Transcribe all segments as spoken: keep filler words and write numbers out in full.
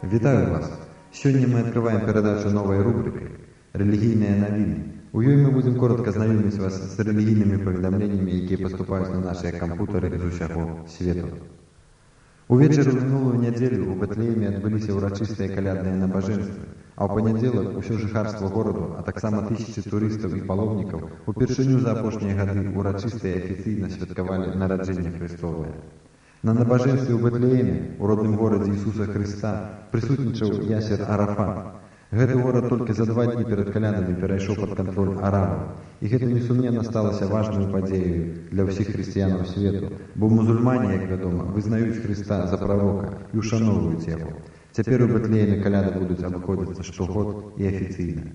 Вітаю вас! Сёння мы открываем передачу новой рубрикой «Религийные новины». У ёй мы будем коротко знакомить вас с религійними повідомленнями, які поступають на наші комп'ютери з усього світу. Увечері у минулую неділю у Бетлеємі відбулися урочистые колядные набажэнствы, а ў панядзелак усё жыхарства гораду, а таксама тысячи турыстаў і паломнікаў упершыню за апошнія гады урачыста і афіцыйна святкавалі нараджэнне Христовае. На набажэнстве ў Бетлееме, у родным горадзе Ісуса Христа, прысутнічаў Ясер Арафат. Гэты горад толькі за два дні перад калядамі перайшоў пад кантроль арабаў, і гэта несумненна сталася важнаю падзеяю для ўсіх хрысціянаў свету, бо мусульмане, як вядома, вызнаюць Хрыста за прарока і ушаноўваюць яго. Цяпер у Бетлееме каляды будуць абыходзіцца штогод і афіцыйна.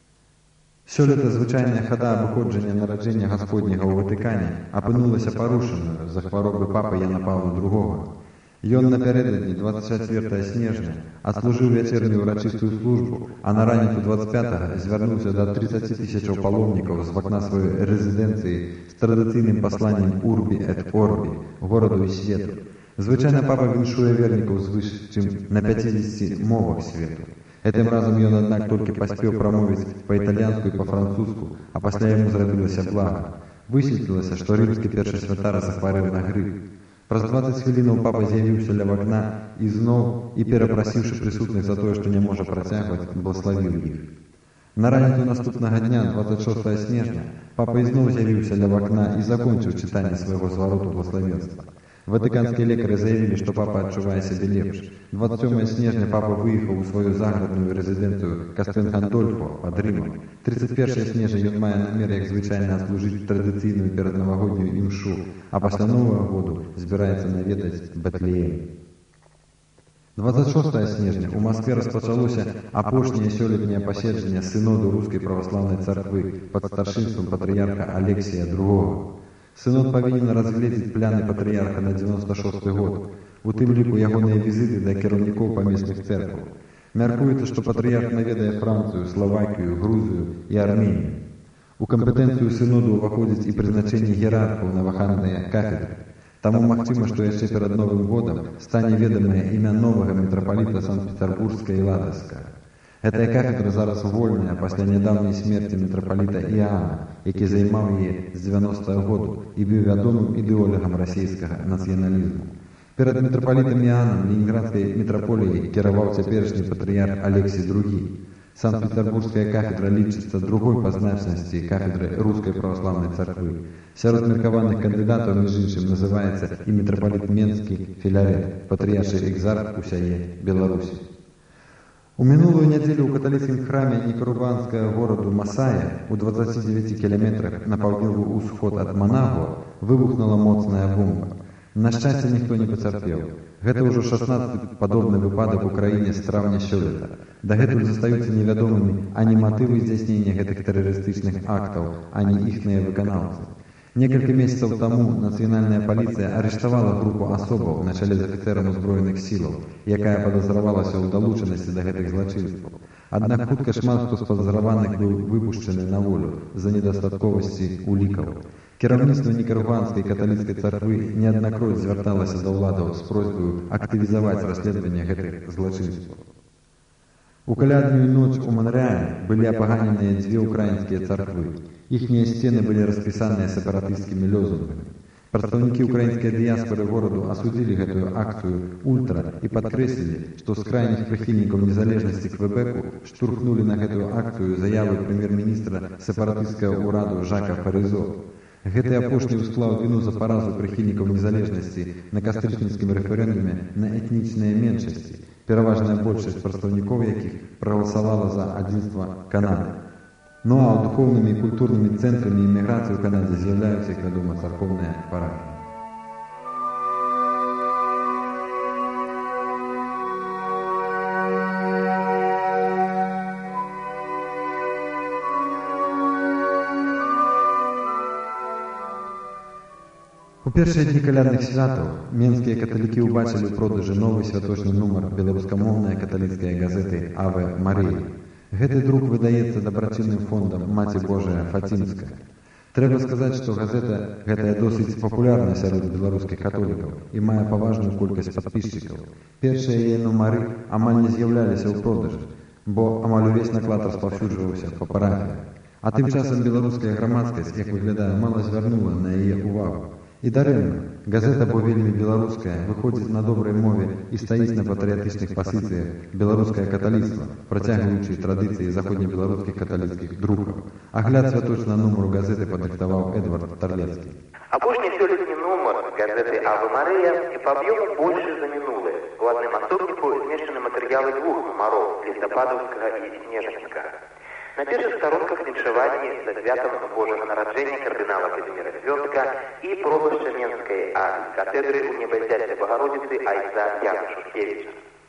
Сёлета звычайная хада абыходжання нараджэння Гасподняга ў Ватыкане апынулася парушанаю з-за хваробы папы Яна Паўла другога. Ён напярэдадні двадцать чвэртага снежня адслужыў вячэрнюю урачыстую службу, а на раніцу двадцать пятага звярнуўся да тридцати тысячаў паломнікаў з вакна сваёй рэзідэнцыі з традыцыйным пасланнем «Урбі эт Орбі» гораду і свету. Звычайна папа віншуе вернікаў звыш, чым на пяцідзесяці мовах свету. Гэтым разам ён, аднак, толькі паспеў прамовіць па-італьянску і па-французску, а пасля яму зрабілася блага. Высветлілася, што рымскі першы святар захварэў на грып. Праз двадцать хвілінаў папа з'явіўся ля вакна і зноў, і перапрасіўшы прысутных за тое, што не можа працягваць, благословіў іх. На раніцу наступнага дня, двадцать шостага снежня, папа ізноў з'явіўся ля вакна і закончыў чытанне свайго звароту благословенства. Ватыканскія лекары заявілі, што папа адчувае сябе лепш. двадцать сёмага снежня папа выехаў у сваю заградную рэзідэнцыю Кастель-Гандольфо пад Рымам. тридцать першага снежня ён мае намер, як звычайна, адслужыць традыцыйную пераднавагоднюю імшу, а пасля Новага году збіраецца наведаць Бетлеем. двадцать шостага снежня у Маскве распачалося апошняе сёлетняе паседжанне сыноду Рускай праваслаўнай царквы пад старшынствам патрыярха Алексія другога. Сынод павінен разгледзець пляны патрыярха на девяносто шосты год, у тым ліку ягоныя візіты да кіраўнікоў памесных церкваў. Мяркуецца, што патрыярх наведае Францыю, Славакію, Грузію і Арменію. У кампетэнцыю сыноду ўваходзіць і прызначэнне іерархаў на ваханныя кафедры. Таму магчыма, што яшчэ перад Новым годам стане ведамае імя новага мітрапаліта Санкт-Петербургска і Ладожска. Гэтая кафедра зараз вольная пасля нядаўняй смерці мітрапаліта Іоанна, які займаў яе з девяностага году і быў вядомым ідэолагам расійскага нацыяналізму. Перад мітрапалітам Іоаннам Ленінградскай мітраполіяй кіраваў цяперашні патрыярх Алексій другі. Санкт-Петербургская кафедра лічыцца другой па значнасці кафедры Рускай праваслаўнай царквы. Сярод меркаваных кандыдатаў, між іншым, называецца і мітрапаліт Менскі Філарет, патрыяршы экзарх усяе Беларусі. У мінулую нядзелю ў каталіцкім храме Никарагуанскага гораду Масая у двадцати девяти кіламетрах на паўднёвы ўсход ад Манагуа выбухнула моцная бомба. На шчасце, ніхто не пацярпеў. Гэта ўжо шаснаццаты падобны выпадак у краіне з траўня сёлета. Дагэтуль застаюцца невядомымі ані матывы здзяйснення гэтых тэрарыстычных актаў, ані іхныя выканаўцы. Некалькі месяцаў таму нацыянальная паліцыя арыштавала групу асобаў на чале з афіцэрам узброеных сілаў, якая падазравалася ў далучанасці да гэтых злачынстваў. Аднак хутка шмат хто з падазраваных быў выпушчаны на волю з-за недастатковасці улікаў. Кіраўніцтва Никарагуанскай каталіцкай царквы неаднакроць звярталася да ўладаў з просьбаю актывізаваць расследаванне гэтых злачынстваў. У калядную ноч у Монрэале былі апаганеныя дзве ўкраінскія царквы. Іхнія сцены былі распісаныя сепаратысцкімі лозунгамі. Прадстаўнікі ўкраінскай дыяспоры гораду асудзілі гэтую акцыю ультра і падкрэслілі, што з крайніх прыхільнікаў незалежнасці Квебеку штурхнулі на гэтую акцыю заявы прэм'ер-міністра сепаратысцкага ўраду Жака Парызо. Гэты апошні усклаў віну за паразу прыхільнікаў незалежнасці на кастрычніцкім рэферэндуме на этнічныя меншасці, пераважная большасць прадстаўнікоў якіх прагаласавала за адзінства Канады. Ну а духоўнымі і культурнымі цэнтрамі іміграцыі ў Канадзе з'яўляюцца, як вядома, царкоўныя парафіі. У першыя дні калядных святаў менскія каталікі ўбачылі ў продажы новы святочны нумар беларускамоўнай каталіцкай газеты «Аве Марія». Гэты друк выдаецца дабрачынным фондам «Маці Божая Фацімская». Трэба сказаць, што газета гэтая досыць папулярная сярод беларускіх католікаў і мае паважную колькасць падпісчыкаў. Першыя яе нумары амаль не з'яўляліся ў продажы, бо амаль увесь наклад распаўсюджваўся па парафіях. А тым часам беларуская грамадскасць, як выглядае, мала звярнула на яе ўвагу. І дарэмна, газета, бо вельмі беларуская, выходзіць на добрай мове і стаіць на патрыятычных пазіцыях беларускае каталіцтва, працягваючы традыцыі заходнебеларускіх каталіцкіх друкаў. Агляд святочнага нумару газеты падрыхтаваў Эдвард Тарлецкі. Апошні сёлетні нумар газеты «Ава Марыя» і па аб'ёму большы за мінулы. У адным асобніку змешчаны матэрыялы двух нумароў лістападаўскага і снежаньскага. На першых сторонках віншаванні за святам Божага нараджэння кардынала Казіміра Цвёрдка і пробашча Менскай архікатэдры ў Небаздзяцця Багародзіцы айца Яна Шушкевіча.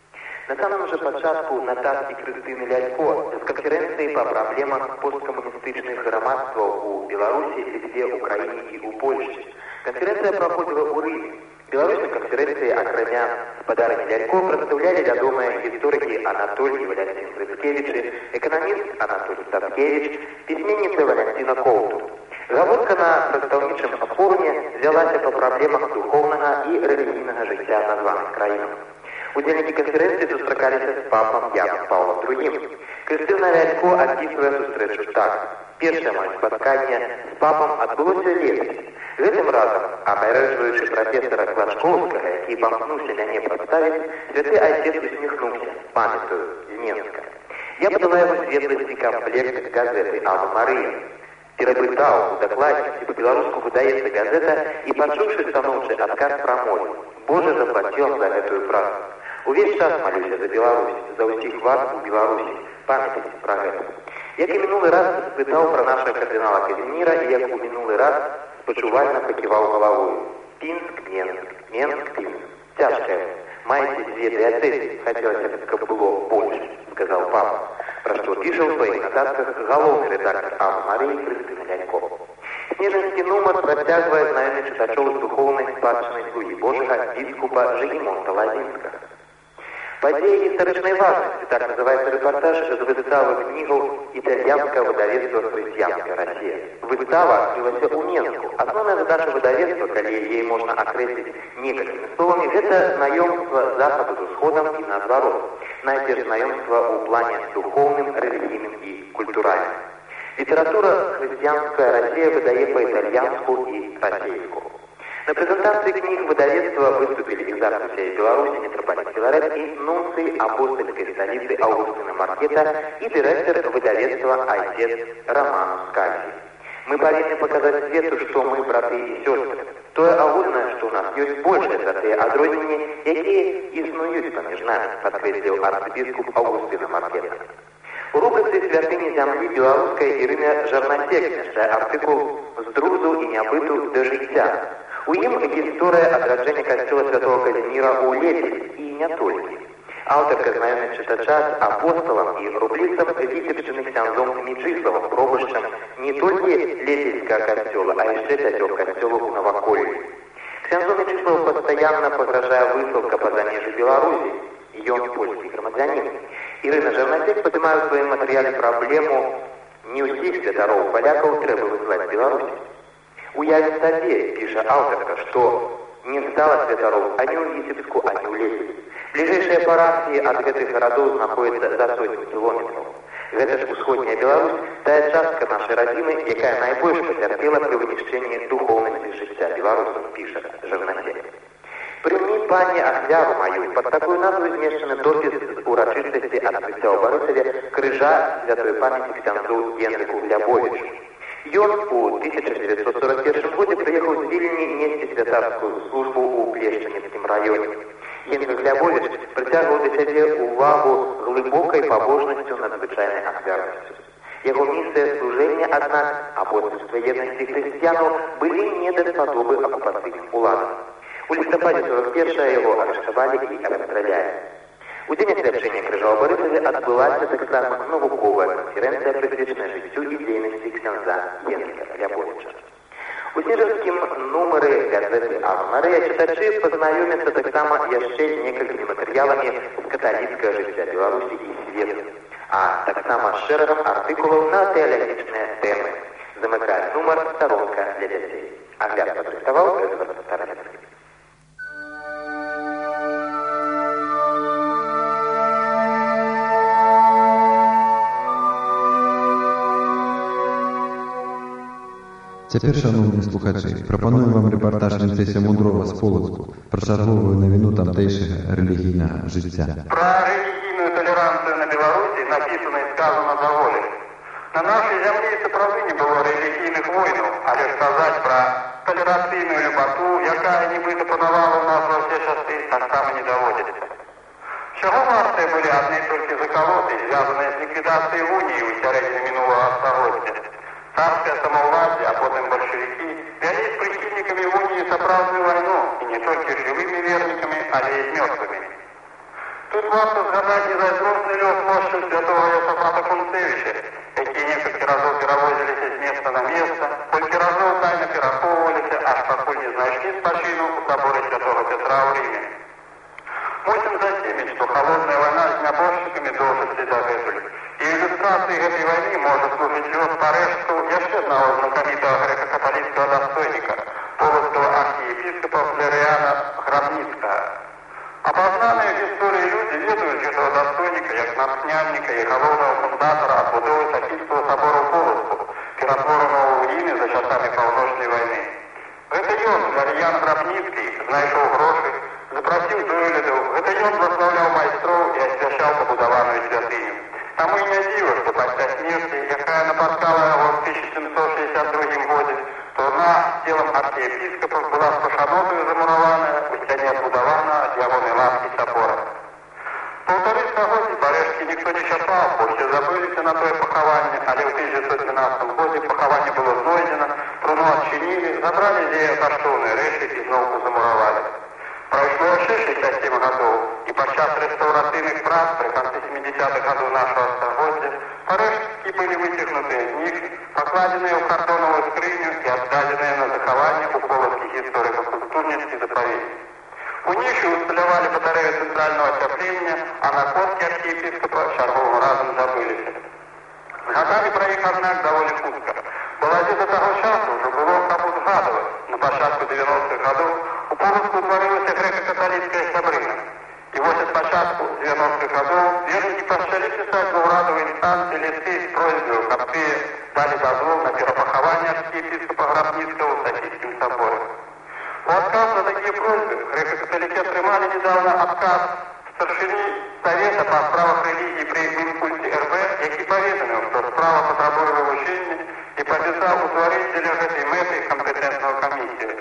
На самом же пачатку нататкі Крыстыны Лялько з канферэнцыі па праблемах посткамуністычных грамадстваў у Беларусі, Літве, Украіне і ў Польшчы. Канферэнцыя праходзіла ў Рыме. Беларускай канферэнцыі, акрамя спадарні Лялько, прадстаўлялі вядомыя гісторыкі Анатолій Валянцін Грыцкевіч, эканаміст Анатолій Статкевіч, пісьменніца Валянціна Коўтур. Гаворка на прадстаўнічым форуме вялася па праблемах духоўнага і рэлігійнага жыцця названых краінаў. Удзельнікі канферэнцыі сустракаліся з папам Янам Паўлам другім. Крыстына Лялько апісвае сустрэчу так. Першае маё спатканне з папам адбылося летась. Гэтым разам, абярэджваючы прафесара Клачкоўскага, які памкнуўся мяне прадставіць, святы айцец усміхнуўся, памятаю, з Менска. Я падала яму светласці камплект газеты «Ава Марыя». Перапытаў у дакладзе, ці па-беларуску выдаецца газета, і пачуўшы станоўчы адказ прамовіў: «Божа заплаціў за гэтую працу. Увесь час малюся за Беларусь, за ўсіх вас у Беларусі. Памятайце пра гэта». Як і мінулы раз спытаў пра нашага кардынала Казіміра, і як у мінулы раз спачувальна паківаў галавою. Пінск, Менск, Менск, Пінск. Цяжкая. Маеце дзве дыяцэзі, хацелася б, каб было больш, сказаў папа, пра што піша ў сваіх нататках галоўны рэдактар «Ава Марыі» Крыстына Лялько. Снежаньскі нумар працягвае знаёміць чытачоў з духоўнай спадчынай слугі Божага біскупа Жыгімонта Лазінскага. Падзеі гістарычнай важнасці, так называецца рэпартаж з выставы кнігаў італьянскага выдавецтва «Хрысціянская Расія». Выстава адкрылася ў Менску. Асноўная задача выдавецтва, калі яе можна акрэсліць некалькімі словамі, гэта знаёмства захаду з усходам і наадварот. Найперш знаёмства ў плане духоўным, рэлігійным і культуральным. Літаратура «Хрысціянская Расія» выдае па-італьянску і расейску. На прэзентацыі кніг выдавецтва выступілі экзарх усей Беларусі мітрапаліт Філарет і нунцый апостольскай сталіцы Аўгустына Маркета і дырэктар выдавецтва айцец Роман Скальзі. Мы павінны паказаць свету, што мы браты і сёстры. Тое агульнае, што ў нас ёсць большыя за тыя адрозненні, якія існуюць паміж намі, падкрэсліў арцыбіскуп Аўгустына Маркета. У рубрыцы «Святыні зямлі» беларуская Ірына Жарнасек змяшчае артыкул «З друзу і нябыту да жыцця». У ім гісторыя адраджэння касцёла святого Казіміра ў Ледзі і не толькі. Аўтарка знаёміць чытача з апосталам і рублістам віцебшчыны ксяндзом Мічыславам, пробашчам не толькі Ледзельскага касцёла, а яшчэ пяцёх касцёлаў у наваколлі. Ксяндзу Мічыславу пастаянна пагражае высылка па-за межы Беларусі, ён польскі грамадзянін. Ірына Жарнасек падымае ў сваім матэрыяле праблему не ўсіх святароў палякаў трэба вызваць Беларусі. Уявім сабе, піша аўтарка, што не стала святароў ані ў Віцебску, ані ў Ледзі. Бліжэйшыя парафіі ад гэтых гарадоў знаходзяцца за сотні кіламетраў. Гэта ж усходняя Беларусь, тая частка нашай радзімы, якая найбольш пацярпела пры вынішчэнні духоўнасці жыцця беларусаў, піша Жарнасек. Прымі, пані, ахвяру маю, пад такую назву змешчаны допіс з урачыстасці адкрыцця ў Барысаве крыжа святой памяці ксяндзу Генрыку Глябовічу. Ён у тысяча девятьсот сорок первом годзе прыехаў з Вільні несці святарскую службу ў Плешчаніцкім раёне. Генрык Глябовіч прыцягваў да сябе ўвагу глыбокай пабожнасцю надзвычайнай ахвярнасцю. Яго місія служэння, аднак, апостольства еднасці хрысціянаў былі не даспадобы акупацыйным уладам. У лістападзе сорок першага яго арыштавалі і расстралялі. У дзень асвячэння крыжа ў Барысаве адбылася таксама навуковая канферэнцыя, прысвечаная жыццю і дзейнасці ксяндза Генрыка Глябовіча. У снежаньскім нумары газеты «Ава Марыя» чытачы пазнаёмяцца таксама яшчэ некалькімі матэрыяламі з каталіцкага жыцця Беларусі і свету, а таксама з шэрагам артыкулаў на тэалагічныя тэмы. Замыкае нумар нумар «Сторонка для дзяцей». Агляд падрыхтаваў Эдвард Таранецкі. Цяпер, шановныя слухачы, прапануем вам рэпартаж Вінцэся Мудрова з Полацку пра чарговую навіну тамтэйшага рэлігійнага жыцця. Пра рэлігійную талеранцыю на Беларусі напісана і сказана даволі. На нашай зямлі сапраўды не было рэлігійных войнаў, але сказаць пра талерацыйную любату, якая нібыта панавала ў нас ва ўсе часы, таксама не даводзіцца. Чаго вартыя былі адны толькі закалоты, звязаныя з ліквідацыяй уніі ў сярэдзіне мінулага стагоддзя. Царскае самаўладдзе, а потым бальшавікі, вялі з прыхільнікамі уніі сапраўдную вайну, і не толькі жывымі вернікамі, але і з мёртвымі. Тут варта згадаць незайздросны лёс мошчаў святого Йосафата Кунцевіча, якія некалькі разоў перавозіліся з места на места, колькі разоў тайна перахоўваліся, аж пакуль не знайшлі спачыну ў саборы святого Петра ў Рыме. Мусім засеміць, што халодная вайна з нябожчыкамі доўжыцца і дагэтуль. І ілюстрацыяй гэтай вайны можа служыць лёс парэшткаў яшчэ аднаго знакамітага грэка-каталіцкага дастойніка, полацкага архіепіскапа Флерыяна Грабніцкага. Абазнаныя ў гісторыі людзі ведаюць гэтага дастойніка як натхняльніка і галоўнага фундатара адбудовы Сафійскага сабора ў Полацку, ператворанага ў руіны за часамі паўночнай вайны. Гэта ён, Флерыян Грабніцкі, знайшоў грошы, запрасіў дойлідаў, гэта ён бласлаўляў майстроў і асвячаў пабудаваную святыню. Таму і не дзіва, што пасля смерці, якая напаткала яго ў тысяча сямсот шэсцьдзесят другім годзе, то одна з целам архіепіскапа была з пашанотаю замураваная, у сцяне адбудавана ад ягонай ласкі сабора. Паўтары стагоддзі парэшткі ніхто не чапаў, бо ўсе забыліся на тое пахаванне, але ў тысяча дзевяцьсот дванаццатым годзе пахаванне было знойдзена, труну адчынілі, забралі з яе каштоўныя рэчы і зноўку замуравалі. Прайшло яшчэ шэсцьдзесят сем гадоў, і падчас рэстаўрацыйных прац пры канцы сямідзесятых гадоў нашага стагоддзя парэшткі былі выцягнутыя з іх, пакладзеныя ў картонавую скрыню і аддадзеныя на захаванне ў полацкі гісторыка-культурніцкі запаведнік. У нішы усталявалі батарэю цэнтральнага ацяплення, а на косткі архіепіскапа чарговым разам забыліся. Згадалі пра іх, аднак, даволі хутка. Баладзе да таго часу ўжо было каму згадаваць. На пачатку дзевяностых гадоў у Полацку ўтварылася грэка-каталіцкая сябрына. І вось ад пачатку дзевяностых гадоў вернікі пачалі пісаць ва ўрадавай інстанцыі лісты з просьбаю, каб тыя далі дазвол на перапахаванне архіепіскапа Грабніцкага ў Сафійскім саборы. У адказ на такія просьбы грэка-каталікі атрымалі недаўна адказ старшыні Савета па справах рэлігіі пры Мінкульце эр бэ, які паведаміў, што справа патрабуе вывучэння і пабяцаў утварыць дзеля гэтай мэты кампетэнтную камісію.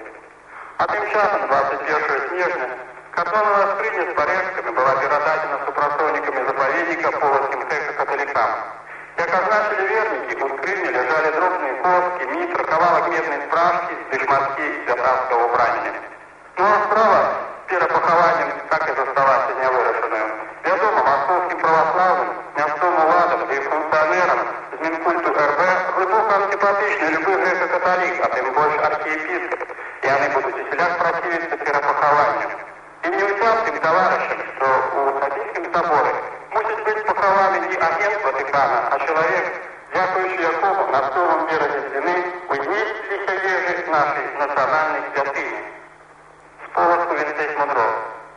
А тым часам, двадцать першага снежня, картонавая скрыня з парэшткамі была перададзена супрацоўнікамі запаведніка полацкім грэка-каталікам. Як азначылі вернікі, у скрыні ляжалі дробныя косткі, мітра, кавалак меднай спражкі ды шматкі святарскага ўбрання. Ну а справа з перапахаваннем так і заставалася нявырашаную. Вядома, маскоўскім праваслаўным, мясцовым уладам ды функцыянерам з Мінкульту эр бэ глыбока антипатычны любы грэка-каталік, а тым больш архіепіскап, і яны будуць усяляк праціўіцца перапахаванню. І не ўцяпкім таварышам, што ў Сафійскім саборы мусіць быць пахаваны не агент Ватыкана, а чалавек, дзякуючы якому на сумам беразе сцяны узнесліся вежы нашай нацыянальнай святыні. З Полацку Вінцэсь Мудров.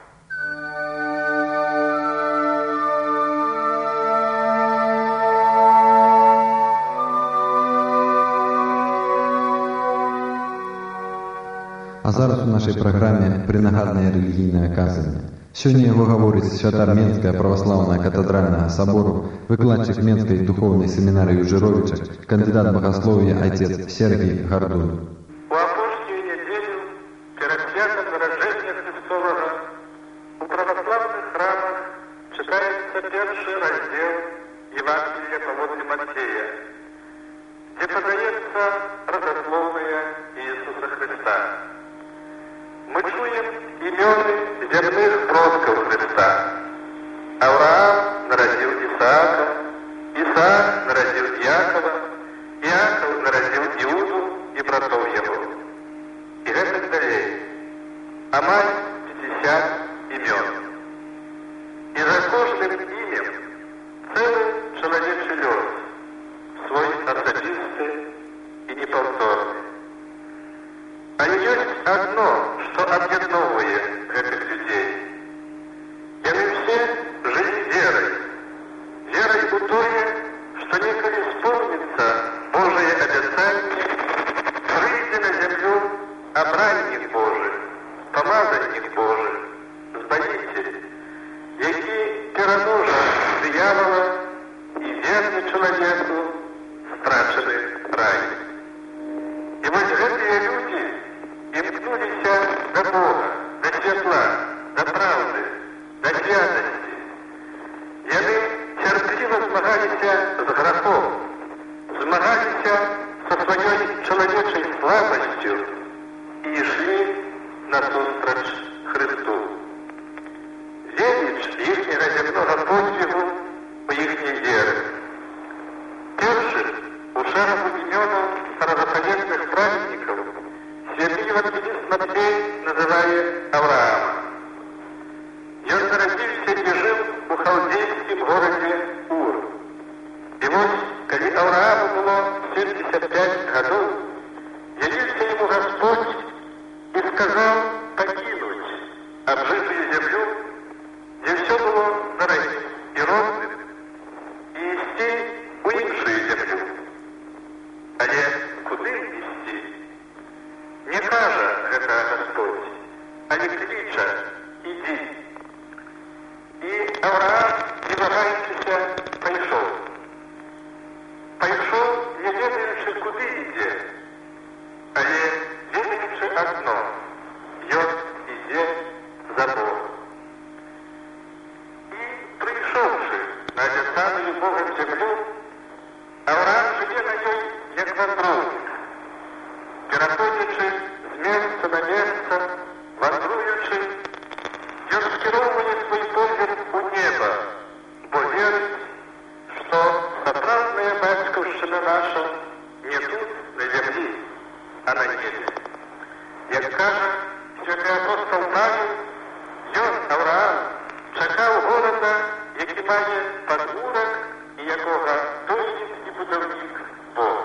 А зараз у нашай праграме прынагаднае рэлігійнае казанне. Сёння яго гаворыць святар Менская праваслаўная катедральнага сабору, выкладчык Менскай духовнай семінарыі ў Жыровічах, кандыдат багаслов'я айцец Сергій Гардун. У апошнюю нядзелю перад святам нараджэння Христовага у праваслаўных храмах чытаецца першы раздзел Евангелія паводле Мацея, дзе падаецца родословная Иисуса Христа. Мы чуем имёны земных продков Христа. Авраам народил Исаака, Исаак народил Иакова, Иаков народил Иуду и братов его. И это далее. Амаль пятьдесят имен. И за каждым именем целый человечий лёс, свой особистый и неповторный. Але ёсць адно, што аб'ядноўвае гэтых людзей. Яны ўсе жылі верай. Верай у тое, што некалі спомніцца Божае абяцанне, прыйдзе на зямлю абраннік Божы, памазаннік Божы, збавіцель, які пераможа д'явола і верне чалавеку страчаны рай. І вось гэтыя людзі імкнуліся да Бога, да святла, да праўды, да святасці. Яны цярпліва змагаліся з грахом, змагаліся са сваёй чалавечай слабасцю і ішлі насустрач Христу. Веліч іхняга зямнога подвігу у іхняй веры. Першым у шэрагу імёнаў старозапаветных праведнікаў святы евангеліст Матвей называе Авраама. Ён нарадзіўся і жыў у халдзейскім горадзе Ур. І вось, калі Аврааму было семьдесят пять гадоў, явіўся яму Гасподзь і сказаў пакінуць абжытую зямлю, дзе ўсё было дарагім і родным, і ісці у іншую зямлю. Але куды ісці? Не кажа гэта Гасподзь, але кліча: ідзі. І Авраам, не вагаючыся, пайшоў. Пайшоў, не ведаючы, куды ідзе, але ведаючы адно: ён ідзе за Богом. І прыйшоўшы на абяцаную Богам зямлю, Авраам жыве на ёй як вандроўнік, пераходзячы з месца на месца, вандруючы, ён скіроўвае свой погляд у неба, бо верыць, што сапраўдная бацькаўшчына наша не тут, на зямлі, а на небе. Як кажа святы апостол Павел, ён, Авраам, чакаў горада, які мае падмурак і якога дойлід і будаўнік Бог.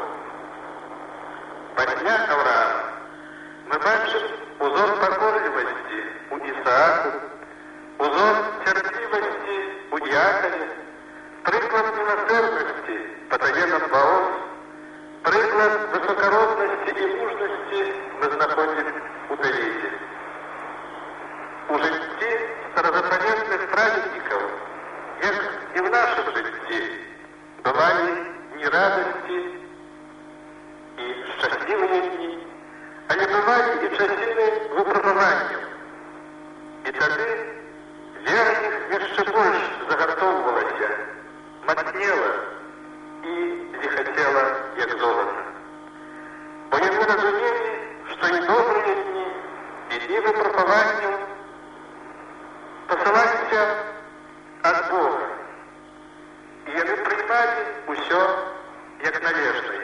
Пасля Авраама мы бачым узор пакорлівасці у Ісааку, узор цярплівасці у Іакаве, прыклад міласэрнасці патаенам Ваос, прыклад высокароднасці і мужнасці мы знаходзім у Давіде. У жыцці старозапаветных праведнікаў, як і в нашым жыцці, бывалі дні радасці і шчаслівыя дні, але бывалі і часіны выпрабаванняў. І тады вера іх яшчэ больш загартоўвалася, мацнела і зіхацела, як золата. Бо яны разумелі, што і добрыя дні, і дні выпрабаванняў пасылаліся ад Бога. І яны прымалі ўсё як належнае.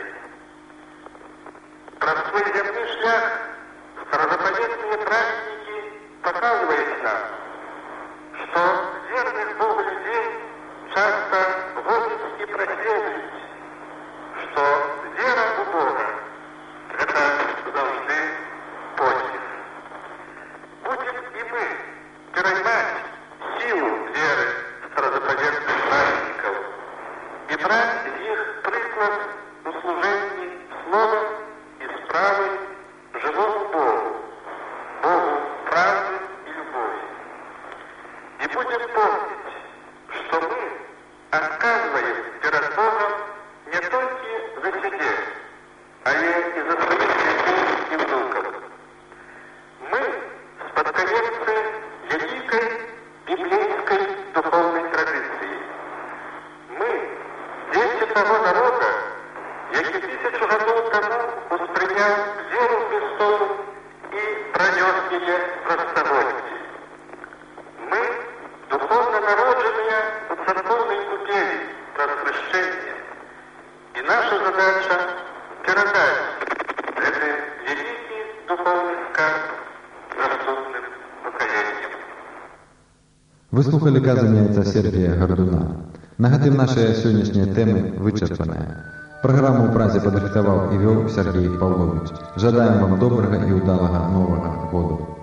Праз свой зямны шлях старозапаветныя праведнікі паказваюць нам, што верных Богу людзей часта гоняць і праследуюць, што вера ў Бога — гэта заўжды подвиг. Будзем і мы пераймаць сілу веры старозапаветных праведнікаў і браць з іх прыклад у служэнні словам і справай жывому Богу, Богу правды і любові. І будем помнить, что мы отказываем перед Богом не только за себя, а и за своих детей и внуков. Мы спадкоемцы великой библейской духовной традиции. Мы дети того народа, які тысячу годов тому успрынял веру Христову и пронес ее простовольности. Мы духовно народженные у церковной купели просвещения. И наша задача передать этот великий духовный скарб наступным поколениям. Вы слухали казання отца Сергія Гордуна. На гэтым нашыя сённяшнія тэмы вычерпаныя. Праграму ў празе падрыхтаваў і вёў Сергей Павлович. Жадаем вам добрага і ўдалага новага году.